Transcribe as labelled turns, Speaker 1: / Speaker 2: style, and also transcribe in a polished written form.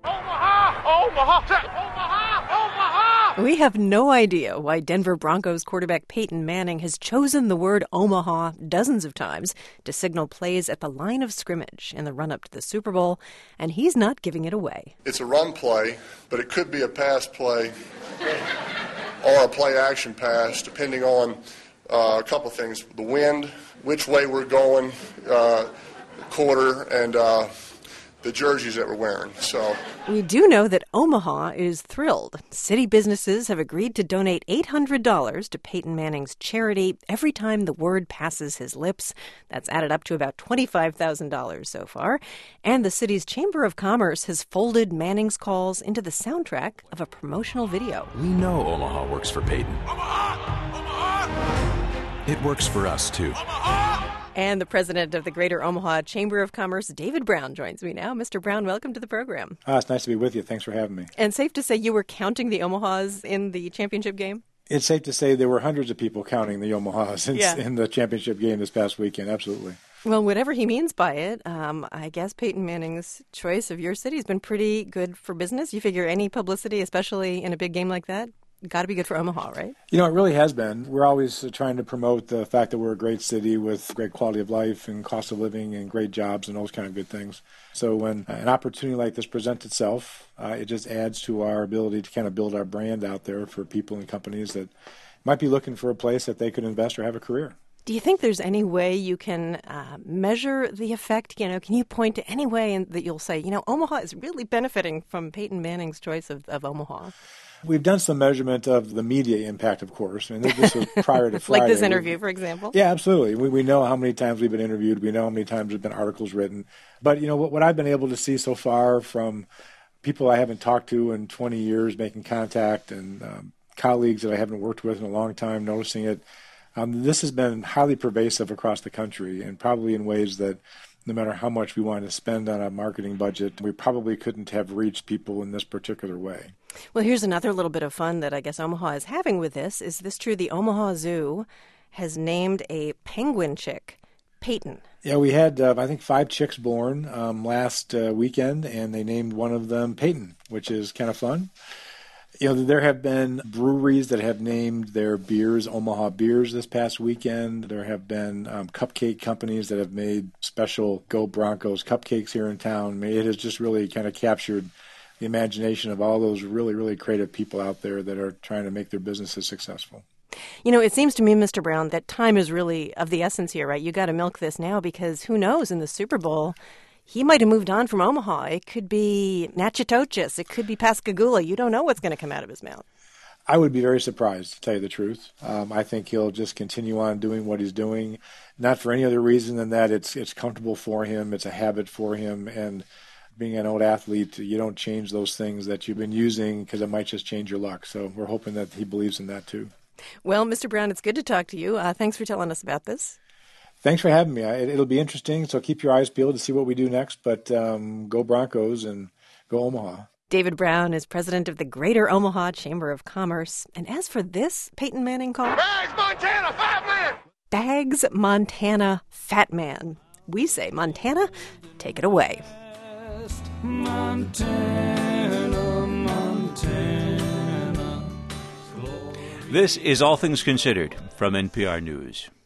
Speaker 1: Omaha! Omaha! Omaha! Omaha!
Speaker 2: We have no idea why Denver Broncos quarterback Peyton Manning has chosen the word Omaha dozens of times to signal plays at the line of scrimmage in the run-up to the Super Bowl, and he's not giving it away.
Speaker 3: It's a run play, but it could be a pass play or a play-action pass, depending on a couple things. The wind, which way we're going, quarter, and the jerseys that we're wearing. So
Speaker 2: we do know that Omaha is thrilled. City businesses have agreed to donate $800 to Peyton Manning's charity every time the word passes his lips. That's added up to about $25,000 so far. And the city's Chamber of Commerce has folded Manning's calls into the soundtrack of a promotional video.
Speaker 4: We know Omaha works for Peyton.
Speaker 1: Omaha! Omaha!
Speaker 4: It works for us, too.
Speaker 1: Omaha!
Speaker 2: And the president of the Greater Omaha Chamber of Commerce, David Brown, joins me now. Mr. Brown, welcome to the program.
Speaker 5: It's nice to be with you. Thanks for having me.
Speaker 2: And safe to say you were counting the Omahas in the championship game?
Speaker 5: It's safe to say there were hundreds of people counting the Omahas in the championship game this past weekend. Absolutely.
Speaker 2: Well, whatever he means by it, I guess Peyton Manning's choice of your city has been pretty good for business. You figure any publicity, especially in a big game like that, got to be good for Omaha, right?
Speaker 5: You know, it really has been. We're always trying to promote the fact that we're a great city with great quality of life and cost of living and great jobs and those kind of good things. So when an opportunity like this presents itself, it just adds to our ability to kind of build our brand out there for people and companies that might be looking for a place that they could invest or have a career.
Speaker 2: Do you think there's any way you can measure the effect? You know, can you point to any way that you'll say, you know, Omaha is really benefiting from Peyton Manning's choice of Omaha?
Speaker 5: We've done some measurement of the media impact, of course. I mean, this was prior to Friday.
Speaker 2: Like this interview, for example?
Speaker 5: Yeah, absolutely. We know how many times we've been interviewed. We know how many times there have been articles written. But, you know, what I've been able to see so far from people I haven't talked to in 20 years, making contact, and colleagues that I haven't worked with in a long time, noticing it, this has been highly pervasive across the country and probably in ways that no matter how much we wanted to spend on a marketing budget, we probably couldn't have reached people in this particular way.
Speaker 2: Well, here's another little bit of fun that I guess Omaha is having with this. Is this true? The Omaha Zoo has named a penguin chick Peyton.
Speaker 5: Yeah, we had, I think, 5 chicks born last weekend, and they named one of them Peyton, which is kind of fun. You know, there have been breweries that have named their beers Omaha Beers this past weekend. There have been cupcake companies that have made special Go Broncos cupcakes here in town. I mean, it has just really kind of captured the imagination of all those really, really creative people out there that are trying to make their businesses successful.
Speaker 2: You know, it seems to me, Mr. Brown, that time is really of the essence here, right? You got to milk this now because who knows, in the Super Bowl, he might have moved on from Omaha. It could be Natchitoches. It could be Pascagoula. You don't know what's going to come out of his mouth.
Speaker 5: I would be very surprised, to tell you the truth. I think he'll just continue on doing what he's doing, not for any other reason than that it's comfortable for him, it's a habit for him, and being an old athlete, you don't change those things that you've been using because it might just change your luck. So we're hoping that he believes in that too.
Speaker 2: Well, Mr. Brown, it's good to talk to you. Thanks for telling us about this.
Speaker 5: Thanks for having me. It'll be interesting, so keep your eyes peeled to see what we do next. But go Broncos and go Omaha.
Speaker 2: David Brown is president of the Greater Omaha Chamber of Commerce. And as for this Peyton Manning call...
Speaker 1: Bags, Montana, Fat Man!
Speaker 2: Bags, Montana, Fat Man. We say, Montana, take it away.
Speaker 6: Montana, Montana.
Speaker 7: This is All Things Considered from NPR News.